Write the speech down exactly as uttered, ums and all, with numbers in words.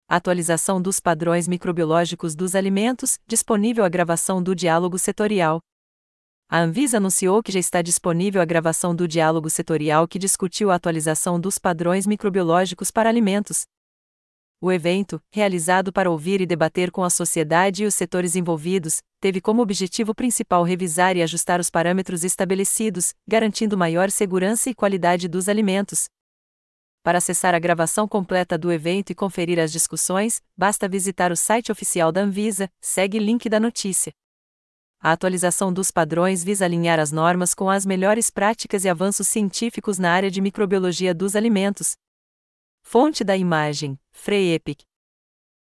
Atualização dos padrões microbiológicos dos alimentos, disponível a gravação do diálogo setorial. A Anvisa anunciou que já está disponível a gravação do diálogo setorial que discutiu a atualização dos padrões microbiológicos para alimentos. O evento, realizado para ouvir e debater com a sociedade e os setores envolvidos, teve como objetivo principal revisar e ajustar os parâmetros estabelecidos, garantindo maior segurança e qualidade dos alimentos. Para acessar a gravação completa do evento e conferir as discussões, basta visitar o site oficial da Anvisa, segue link da notícia. A atualização dos padrões visa alinhar as normas com as melhores práticas e avanços científicos na área de microbiologia dos alimentos. Fonte da imagem: Free Epic.